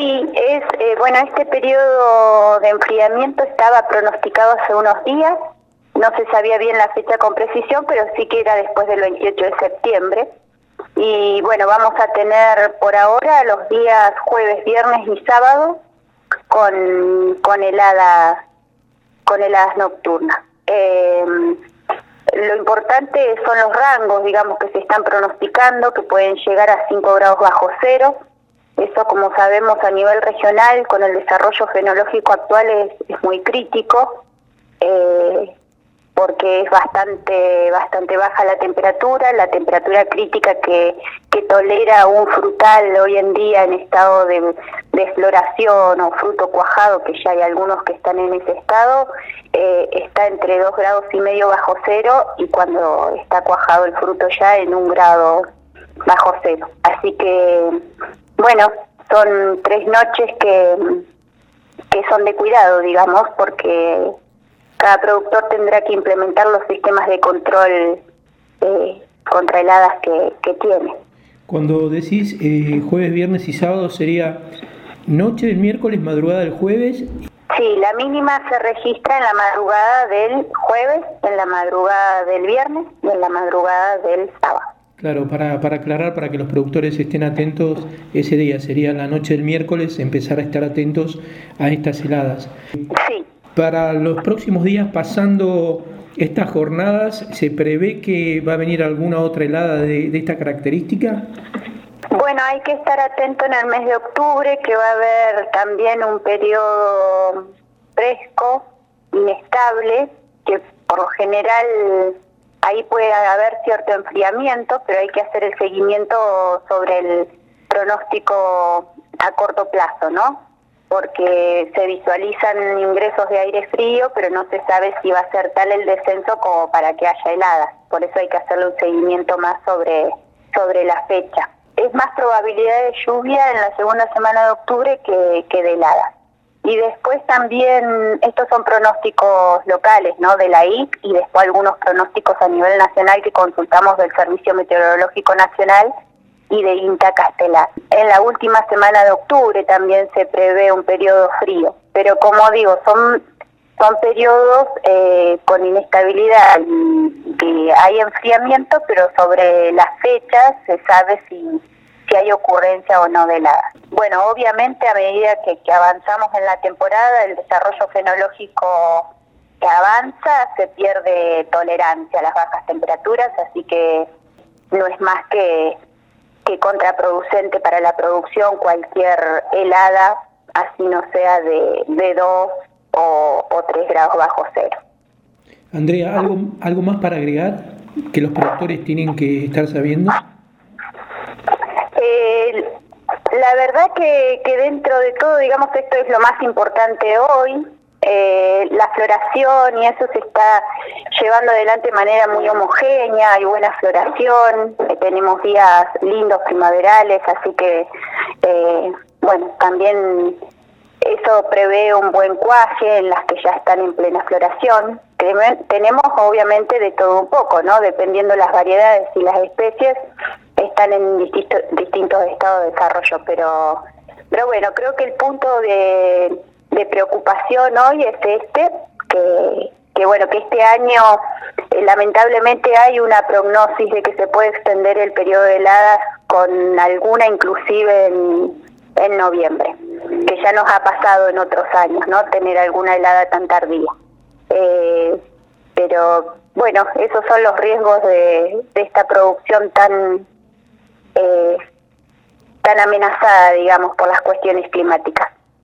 Sí, bueno, este periodo de enfriamiento estaba pronosticado hace unos días, no se sabía bien la fecha con precisión, pero sí que era después del 28 de septiembre. Y bueno, vamos a tener por ahora los días jueves, viernes y sábado con heladas nocturnas. Lo importante son los rangos, digamos, que se están pronosticando, que pueden llegar a 5 grados bajo cero. Eso, como sabemos, a nivel regional, con el desarrollo fenológico actual, es muy crítico, porque es bastante baja la temperatura crítica que tolera un frutal hoy en día en estado de floración o fruto cuajado, que ya hay algunos que están en ese estado, está entre 2,5 grados bajo cero, y cuando está cuajado el fruto ya en 1 grado bajo cero. Así que, bueno, son 3 noches que son de cuidado, digamos, porque cada productor tendrá que implementar los sistemas de control contra heladas que tiene. Cuando decís jueves, viernes y sábado, ¿sería noche del miércoles, madrugada del jueves? Sí, la mínima se registra en la madrugada del jueves, en la madrugada del viernes y en la madrugada del sábado. Claro, para aclarar, para que los productores estén atentos, ese día sería la noche del miércoles, empezar a estar atentos a estas heladas. Sí. Para los próximos días, pasando estas jornadas, ¿se prevé que va a venir alguna otra helada de esta característica? Bueno, hay que estar atento en el mes de octubre, que va a haber también un periodo fresco, inestable, que por lo general ahí puede haber cierto enfriamiento, pero hay que hacer el seguimiento sobre el pronóstico a corto plazo, ¿no? Porque se visualizan ingresos de aire frío, pero no se sabe si va a ser tal el descenso como para que haya heladas. Por eso hay que hacerle un seguimiento más sobre la fecha. Es más probabilidad de lluvia en la segunda semana de octubre que de heladas. Y después también, estos son pronósticos locales, ¿no?, de la IC, y después algunos pronósticos a nivel nacional que consultamos del Servicio Meteorológico Nacional y de INTA Castelar. En la última semana de octubre también se prevé un periodo frío, pero como digo, son periodos con inestabilidad, y hay enfriamiento, pero sobre las fechas se sabe si hay ocurrencia o no de heladas. Bueno, obviamente a medida que avanzamos en la temporada, el desarrollo fenológico que avanza, se pierde tolerancia a las bajas temperaturas, así que no es más que contraproducente para la producción cualquier helada, así no sea de 2 o 3 grados bajo cero. Andrea, ¿algo más para agregar que los productores tienen que estar sabiendo? La verdad que dentro de todo, digamos, esto es lo más importante hoy. La floración y eso se está llevando adelante de manera muy homogénea, hay buena floración, tenemos días lindos primaverales, así que bueno, también eso prevé un buen cuaje en las que ya están en plena floración. Tenemos obviamente de todo un poco, ¿no? Dependiendo las variedades y las especies, están en distintos estados de desarrollo, pero bueno, creo que el punto de preocupación hoy es que bueno, que este año lamentablemente hay una prognosis de que se puede extender el periodo de heladas, con alguna inclusive en noviembre, que ya nos ha pasado en otros años, ¿no?, tener alguna helada tan tardía. Pero bueno, esos son los riesgos de esta producción tan amenazada, digamos, por las cuestiones climáticas.